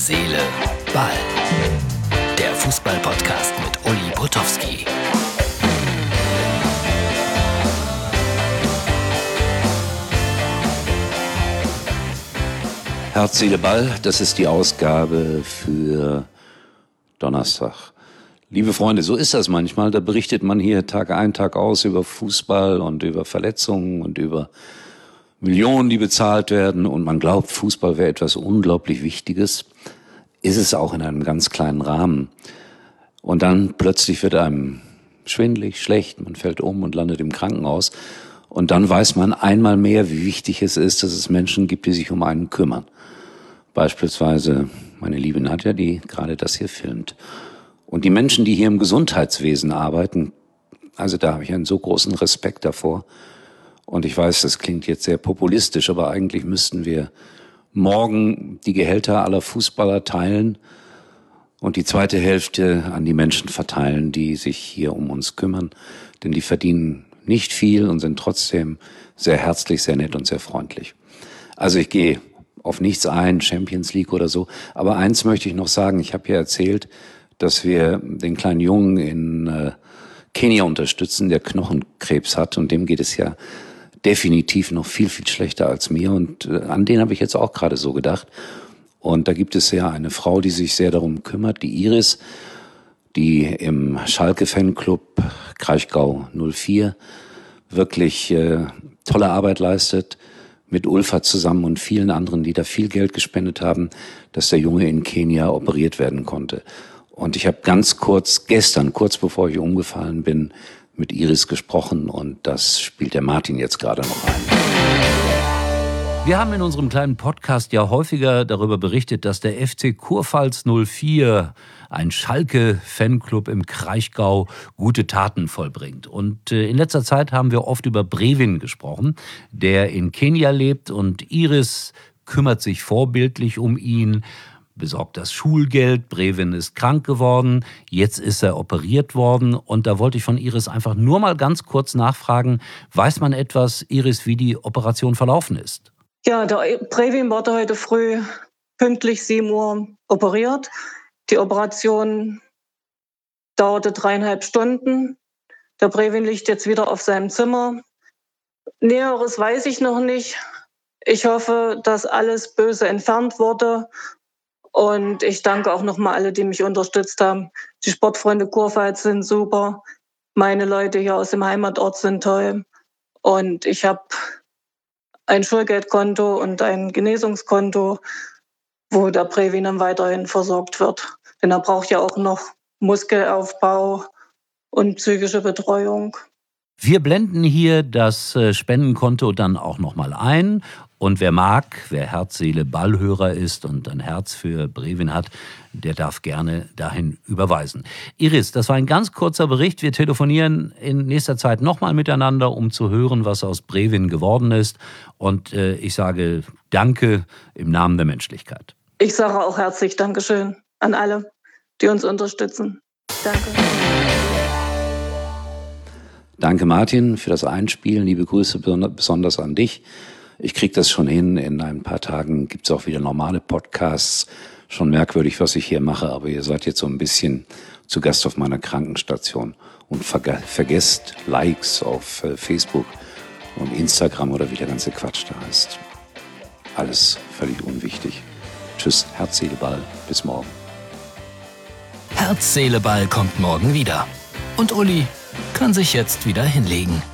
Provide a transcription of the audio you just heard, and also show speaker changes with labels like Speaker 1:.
Speaker 1: Seele, Ball. Der Fußball-Podcast mit Uli Potowski.
Speaker 2: Herz, Seele, Ball, das ist die Ausgabe für Donnerstag. Liebe Freunde, so ist das manchmal. Da berichtet man hier Tag ein, Tag aus über Fußball und über Verletzungen und über Millionen, die bezahlt werden. Und man glaubt, Fußball wäre etwas unglaublich Wichtiges. Ist es auch in einem ganz kleinen Rahmen. Und dann plötzlich wird einem schwindelig, schlecht. Man fällt um und landet im Krankenhaus. Und dann weiß man einmal mehr, wie wichtig es ist, dass es Menschen gibt, die sich um einen kümmern. Beispielsweise meine liebe Nadja, die gerade das hier filmt. Und die Menschen, die hier im Gesundheitswesen arbeiten, also da habe ich einen so großen Respekt davor. Und ich weiß, das klingt jetzt sehr populistisch, aber eigentlich müssten wir morgen die Gehälter aller Fußballer teilen und die zweite Hälfte an die Menschen verteilen, die sich hier um uns kümmern. Denn die verdienen nicht viel und sind trotzdem sehr herzlich, sehr nett und sehr freundlich. Also ich gehe auf nichts ein, Champions League oder so. Aber eins möchte ich noch sagen. Ich habe ja erzählt, dass wir den kleinen Jungen in Kenia unterstützen, der Knochenkrebs hat. Und dem geht es ja definitiv noch viel, viel schlechter als mir. Und an den habe ich jetzt auch gerade so gedacht. Und da gibt es ja eine Frau, die sich sehr darum kümmert, die Iris, die im Schalke-Fanclub Kraichgau 04 wirklich tolle Arbeit leistet, mit Ulfa zusammen und vielen anderen, die da viel Geld gespendet haben, dass der Junge in Kenia operiert werden konnte. Und ich habe ganz kurz, gestern, kurz bevor ich umgefallen bin, mit Iris gesprochen und das spielt der Martin jetzt gerade noch ein.
Speaker 3: Wir haben in unserem kleinen Podcast ja häufiger darüber berichtet, dass der FC Kurpfalz 04, ein Schalke-Fanclub im Kraichgau, gute Taten vollbringt. Und in letzter Zeit haben wir oft über Brevin gesprochen, der in Kenia lebt und Iris kümmert sich vorbildlich um ihn, besorgt das Schulgeld. Brevin ist krank geworden, jetzt ist er operiert worden und da wollte ich von Iris einfach nur mal ganz kurz nachfragen, weiß man etwas, Iris, wie die Operation verlaufen ist?
Speaker 4: Ja, der Brevin wurde heute früh pünktlich 7 Uhr operiert. Die Operation dauerte 3,5 Stunden. Der Brevin liegt jetzt wieder auf seinem Zimmer. Näheres weiß ich noch nicht. Ich hoffe, dass alles Böse entfernt wurde. Und ich danke auch nochmal alle, die mich unterstützt haben. Die Sportfreunde Kurpfalz sind super. Meine Leute hier aus dem Heimatort sind toll. Und ich habe ein Schulgeldkonto und ein Genesungskonto, wo der Brevin dann weiterhin versorgt wird. Denn er braucht ja auch noch Muskelaufbau und psychische Betreuung.
Speaker 3: Wir blenden hier das Spendenkonto dann auch nochmal ein. Und wer mag, wer Herz, Seele, Ballhörer ist und ein Herz für Brevin hat, der darf gerne dahin überweisen. Iris, das war ein ganz kurzer Bericht. Wir telefonieren in nächster Zeit nochmal miteinander, um zu hören, was aus Brevin geworden ist. Und ich sage Danke im Namen der Menschlichkeit.
Speaker 4: Ich sage auch herzlich Dankeschön an alle, die uns unterstützen. Danke.
Speaker 2: Danke Martin für das Einspielen. Liebe Grüße besonders an dich. Ich kriege das schon hin. In ein paar Tagen gibt es auch wieder normale Podcasts. Schon merkwürdig, was ich hier mache, aber ihr seid jetzt so ein bisschen zu Gast auf meiner Krankenstation. Und vergesst Likes auf Facebook und Instagram oder wie der ganze Quatsch da heißt. Alles völlig unwichtig. Tschüss, Herz, Seele, Ball. Bis morgen.
Speaker 1: Herz, Seele, Ball kommt morgen wieder. Und Uli kann sich jetzt wieder hinlegen.